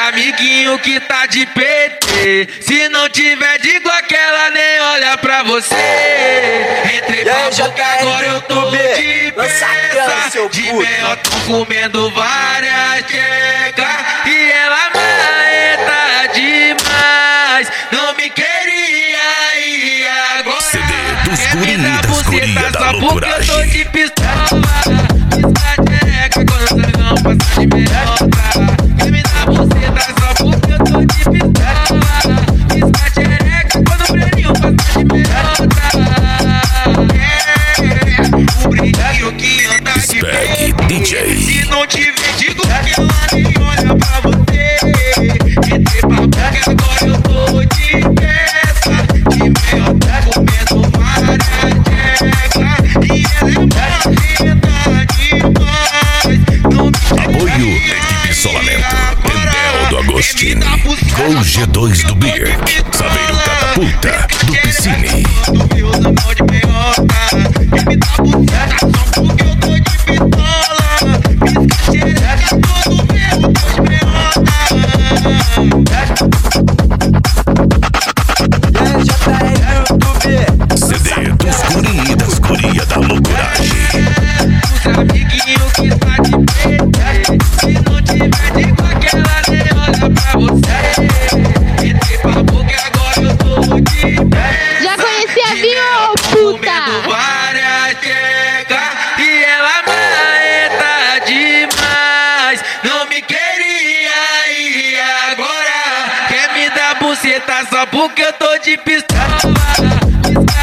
amiguinhos que tá de PT. Se não tiver de Glock, ela nem olha pra você. Entrei pra boca, agora eu tô de peça. De meio tô comendo várias checas. E ela marreta demais. Não me queria e agora CD dos quer me dar guria buceta da só porque eu tô loucuragem. de pistola. Pisca xereca quando nós não passa de meiota. Quer me dar buceta só porque eu tô de pistola. Pisca xereca quando o brilhinho passa de meiota. O brilhinho que anda de Spec PT. DJ. Se não tiver, digo que ela nem olha pra você. Entrei pra boca, agora eu tô de peça. De meiota comendo várias checas. E ela é marreta demais. Não me Apoio Equipe Solamento, Endel do Agostini, Gol G2 do Birk, Saveiro Catapulta, do Piscine. CD dos guria da loucuragem. Os amiguinhos que tá de PT. Se não tiver de Glock, ela nem olha pra você. Entrei pra boca, agora eu tô de pé. Já conhecia vinho, ô Comendo puta? várias checas. E ela marreta demais. Não me queria e agora quer me dar buceta só porque eu tô de pistola.